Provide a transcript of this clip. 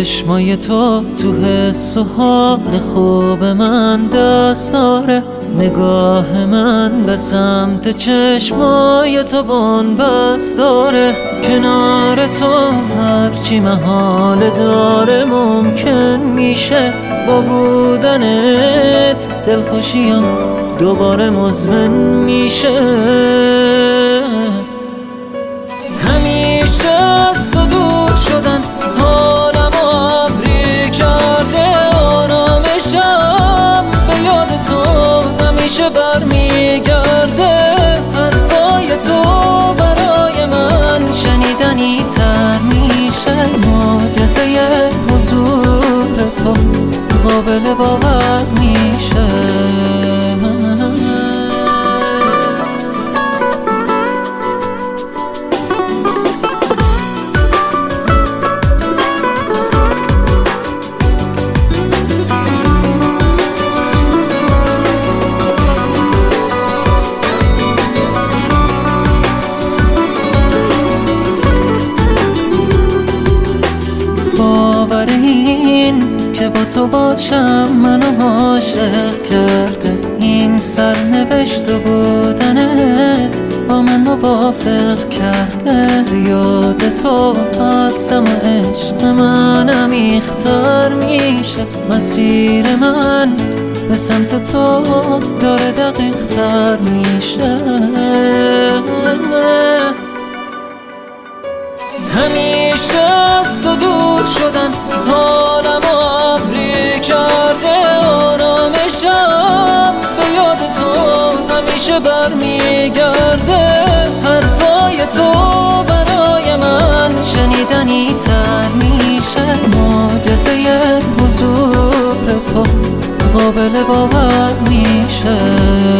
چشمای تو حس و حال خوب من دست داره. نگاه من به سمت چشمای تو بن‌بست داره. کنار تو هرچی محال داره ممکن میشه. با بودنت دلخوشیم دوباره مزمن میشه. همیشه از تو دور شدن حالم ابری کرده. آرامشم به یاد تو همیشه برمیگرده. حرفای تو برای من شنیدنی تر میشه. معجزه حضور تو قابل باور میشه. باور این که با تو باشم منو عاشق کرده. این سرنوشت و بودنت با من موافق کرده. یاد تو هستم و عشق من عمیق‌تر میشه. مسیر من به سمت تو داره دقیق‌تر میشه. همیشه از تو دور شدن حالم ابری کرده. آرامشم به یاد تو همیشه برمیگرده. حرفای تو برای من شنیدنی تر میشه. معجزه حضور تو قابل باور میشه.